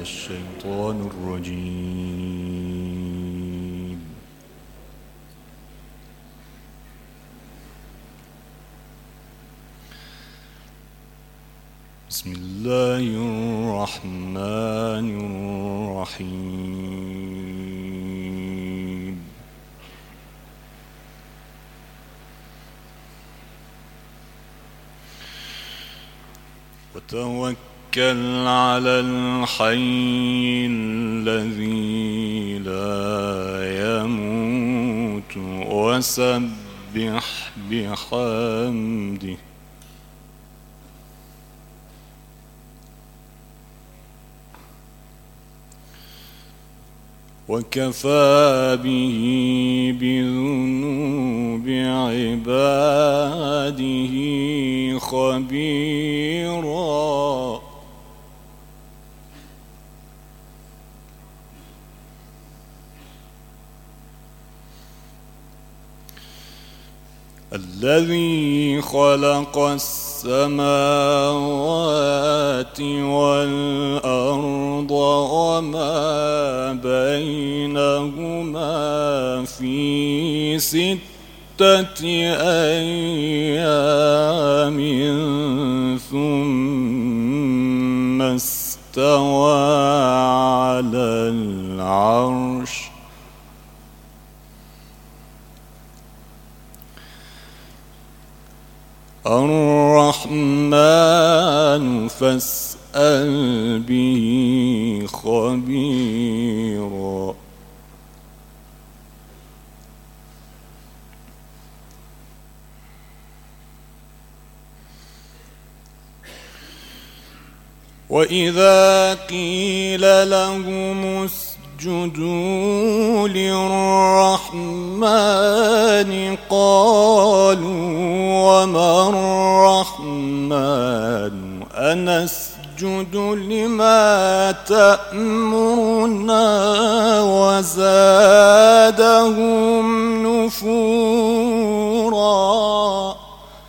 الشيطان الرجيم. بسم الله الرحمن الرحيم. وتوكل على الحي الذي لا يموت وسبح بحمده وكفى به بذنوب عباده خبيرا. الذي خلق السماوات والأرض وما بينهما في 6 أيام ثم استوى على العرش. الرحمن فاسأل به خبيرا. وإذا قيل لهم اسجدوا للرحمن قالوا وما الرحمن أنسجد لما تأمرنا وزادهم نفورا.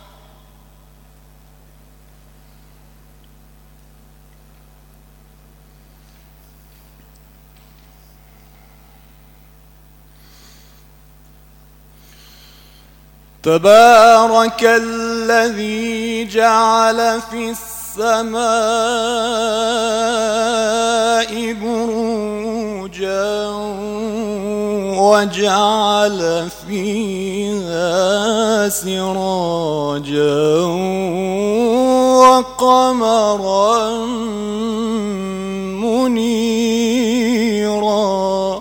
تبارك الذي جعل في السماء بروجا وجعل فيها سراجا وقمرا منيرا.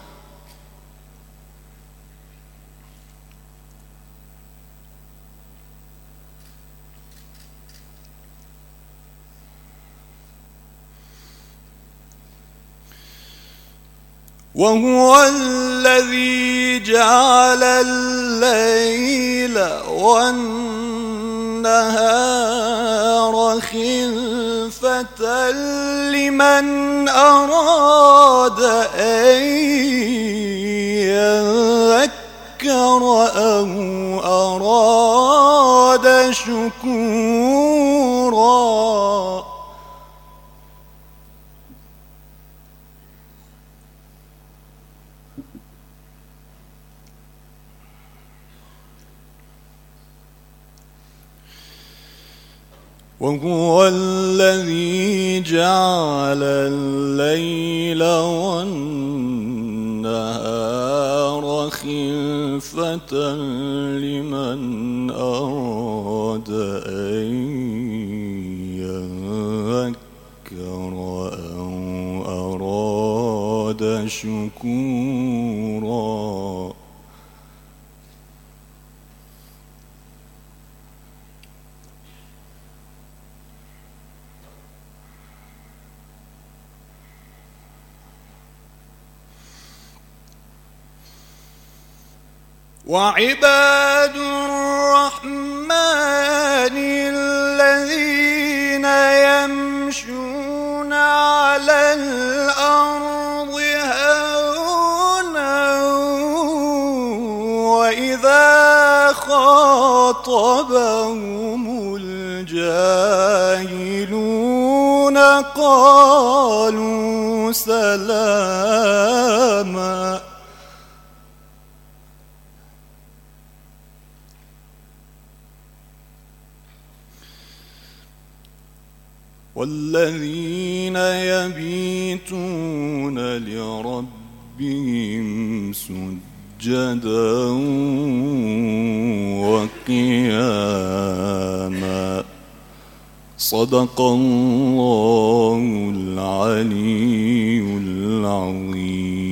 وهو الذي جعل الليل والنهار خلفة لمن أراد أن يذكر أو أراد شكورا. وهو الذي جعل الليل والنهار خلفة لمن أراد أن يذكر أو أراد شكورا. وعباد الرحمن الذين يمشون على الأرض هونا وإذا خاطبهم الجاهلون وقالوا سلاما والذين يبيتون لربهم سجدا وقياما صدق الله العلي العظيم.